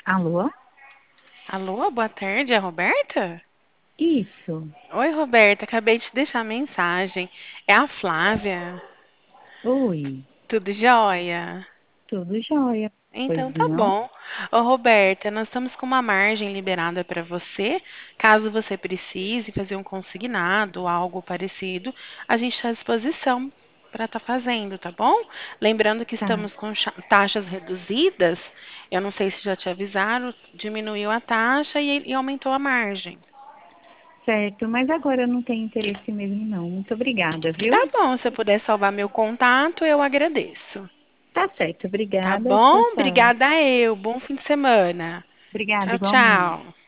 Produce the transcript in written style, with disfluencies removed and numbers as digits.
Alô? Alô, boa tarde, é a Roberta? Isso. Oi, Roberta, acabei de deixar a mensagem. É a Flávia. Oi. Tudo jóia? Tudo jóia? Então Pois tá não? bom. Ô, Roberta, nós estamos com uma margem liberada para você. Caso você precise fazer um consignado ou algo parecido, a gente está à disposição para estar fazendo, tá bom? Lembrando que Tá. estamos com taxas reduzidas. Eu não sei se já te avisaram, diminuiu a taxa e aumentou a margem. Certo, mas agora eu não tenho interesse mesmo não. Muito obrigada, Tá viu? bom, se eu puder salvar meu contato, eu agradeço. Tá certo, Tá obrigada. Tchau, bom? tchau. Obrigada eu. Bom fim de semana. Obrigada Tchau, igualmente. tchau.